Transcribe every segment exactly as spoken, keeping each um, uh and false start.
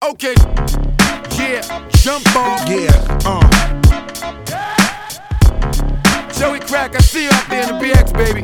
Okay, yeah, jump ball. Yeah, uh. Joey Crack, I see you out there in the B X, baby.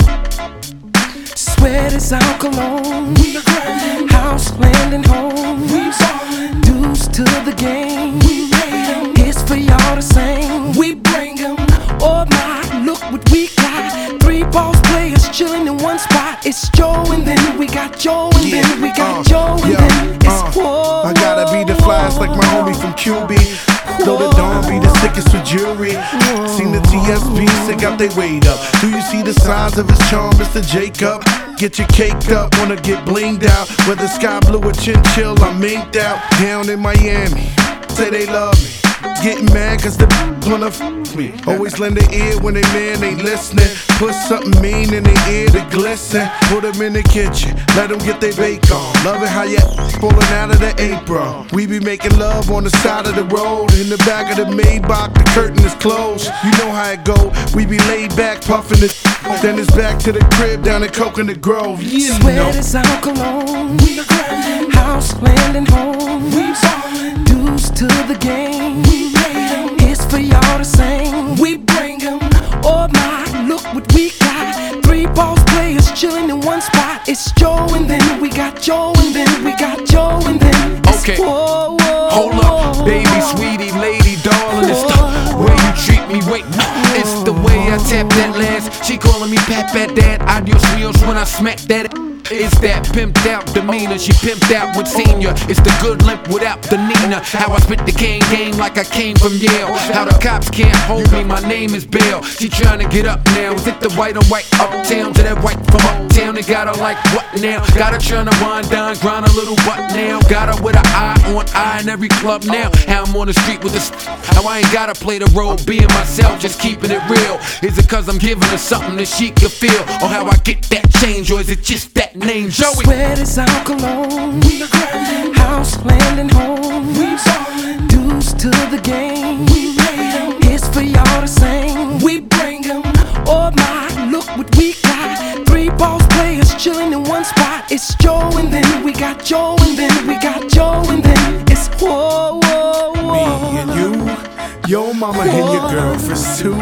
Sweat is our cologne. We are grinding. House, land, and home. We ballin'. Dues to the game. We made 'em. It's for y'all the same. We bring 'em. Oh my, look what we got. Three boss players chillin' in one spot. It's Joe and then we got Joe and Yeah, then we got uh, Joe and yeah, then it's uh, whoa. I gotta be the flyest like my homie from Q B. Though the dawn be the sickest with jury. Seen the T S B, they got they weight up. Do you see the signs of his charm, Mister Jacob? Get your caked up, wanna get blinged out. Whether sky blue or chinchill, I'm minked out. Down in Miami, say they love me. Getting mad cause the wanna f me. Always lend their ear when they man ain't listening. Put something mean in their ear to glisten. Put them in the kitchen, let them get their bake on. Love it how you pulling out of the apron. We be making love on the side of the road. In the back of the Maybach, the curtain is closed. You know how it go, we be laid back puffing it. Then it's back to the crib down in Coconut Grove. You know. Sweat is our cologne. We are grinding. House, land, and home. We ballin'. Dues to the game. We made 'em. It's for y'all the same. We bring 'em. Oh my, look what we got. Three boss players chillin' in one spot. It's Joe and then we got Joe and then we got Joe and then it's Okay. whoa, whoa, Hold up, baby, sweetie, lady, darling. It's the way you treat me. Wait, it's the way I tap that last. She calling me Pat Pat Dad. Adios míos when I smack that. It's that pimped out demeanor. She pimped out with senior. It's the good limp without the Nina. How I spit the cane game like I came from Yale. How the cops can't hold me, my name is Bill. She trying to get up now. Is it the white on white uptown to that white from uptown? They got her like what now? Got her trying to wind down, grind a little butt now. Got her with an eye on eye in every club now. How I'm on the street with this. How I ain't gotta play the role being myself, just keeping it real. Is it cause I'm giving her something that she can feel? Or how I get that change? Or is it just that name Joey? Sweat is our cologne. We are grinding. House, land, and home. We ballin'. Dues to the game. We made 'em. It's for y'all the same. We bring 'em. Oh my, look what we got. Three boss players chillin' in one spot. It's Joe and then we got Joe and then we got Joe and then it's whoa, whoa, whoa. Me and you, your mama and your girlfriends too.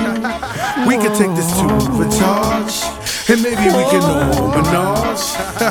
We can take this to Vitage, and maybe we can know Menage.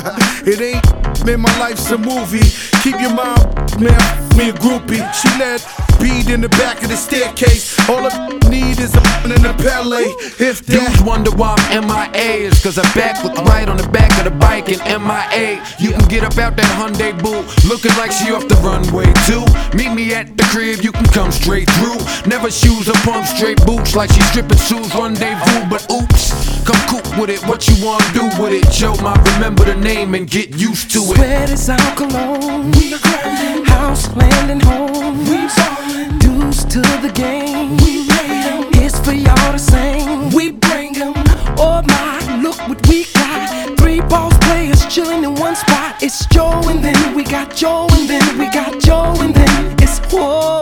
It ain't, man, my life's a movie. Keep your mom, man, me a groupie. She let bead in the back of the staircase. All I need is a in the ballet. If that. Dudes wonder why I'm M I A. It's cause I back look right on the back of the bike in M I A. You can get up out that Hyundai boo, looking like she off the runway too. Meet me at the crib, you can come straight through. Never shoes or pump, straight boots like she stripping shoes rendezvous. But oops, come coop with it, what you wanna do with it? Joe might remember the name and get used to it. Sweat is our cologne. We are grinding. House, land, and home. We ballin'. Dues to the game. We made 'em. It's for y'all the same. We bring 'em. Oh my, look what we got. Three boss players chillin' in one spot. It's Joe and then we got Joe and then we got Joe and then it's whoa.